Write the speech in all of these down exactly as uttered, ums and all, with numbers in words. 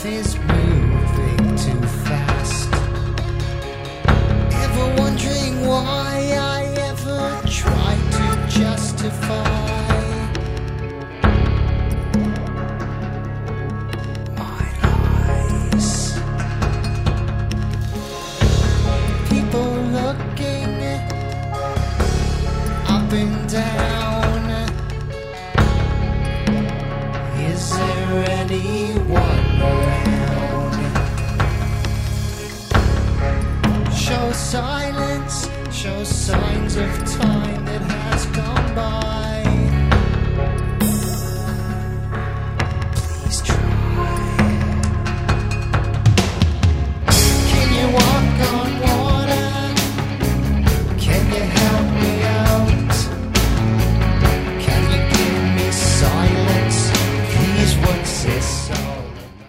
is moving too fast. Ever wondering why I ever tried to justify my lies? People looking up and down. Is there anyone around? Show silence, show signs of time that has gone by. Please try. Can you walk on water? Can you help me out? Can you give me silence? Please, what's this all about?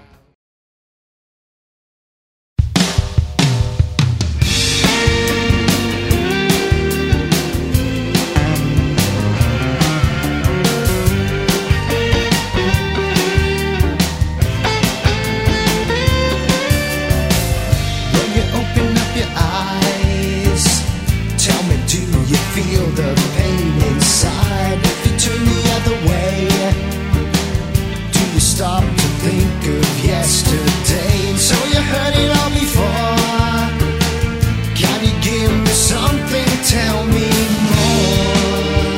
When you open up your eyes, tell me, do you feel the pain inside? If you turn the other way, do you stop to think of yesterday? And so you heard it all before. Can you give me something? Tell me more.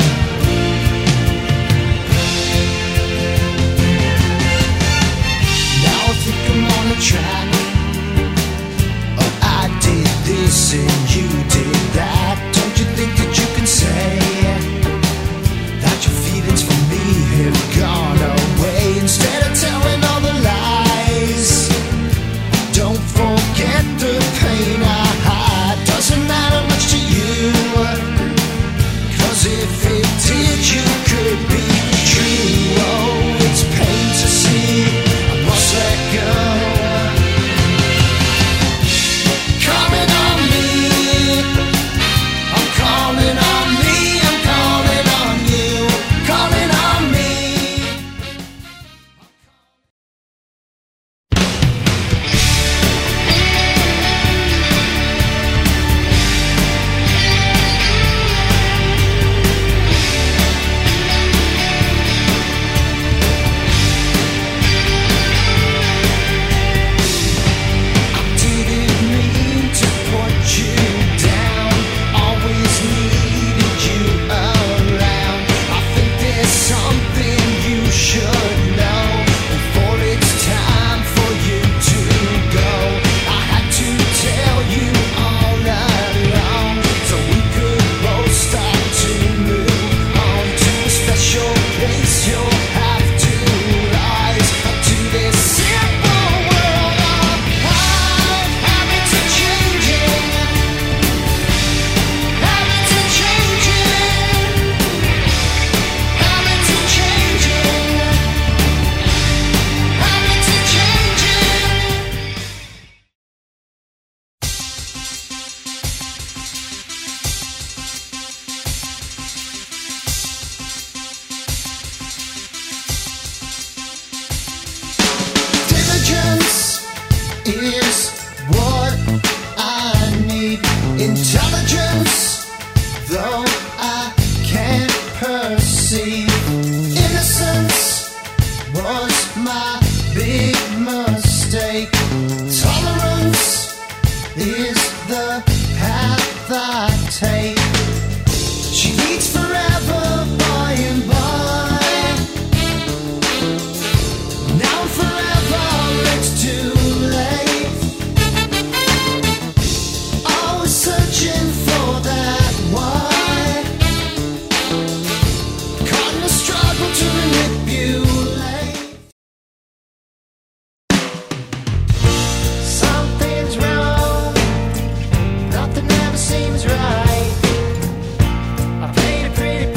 Now I think I'm on the track. Oh, I did this and you did that. Don't you think that you can say that your feelings for me have gone away? Instead of telling all the lies, don't forget the pain I hide. Doesn't matter much to you, 'cause if it did, you could be true. Oh, it's pain to see I must let go. Coming on me, I'm calling on me, I'm calling on you, calling on me. I didn't mean to put you down, always needed you around. I think there's something you should know before it's time for you to go. I had to tell you all along, so we could both start to move on to a special place. You'll have to rise up to this simple world of high habits are changing, habits are changing, habits are changing, habits are changing. Diligence is what I need. Intelligence, though I can't perceive. Innocence was my big mistake. Tolerance is the path I take. She needs forever by and by. Now forever, it's too late. Always searching for that why. Caught in a struggle to manipulate. Something's wrong, nothing ever seems right. I paint a pretty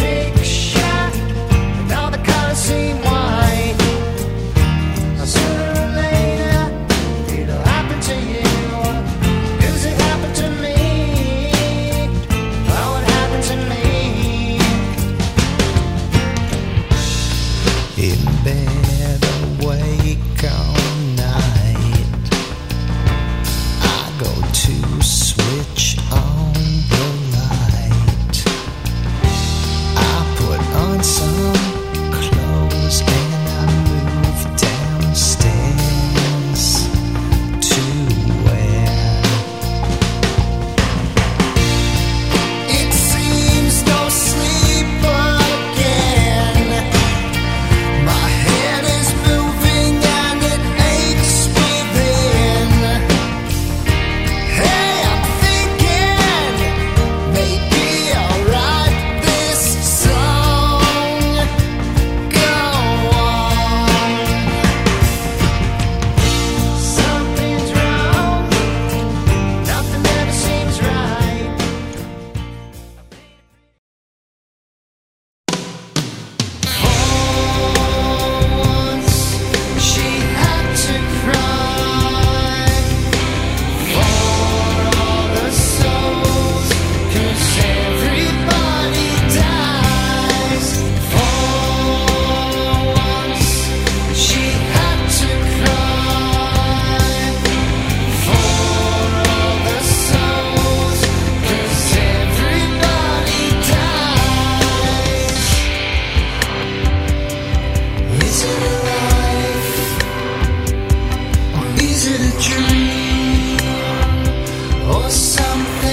Is it a dream or something?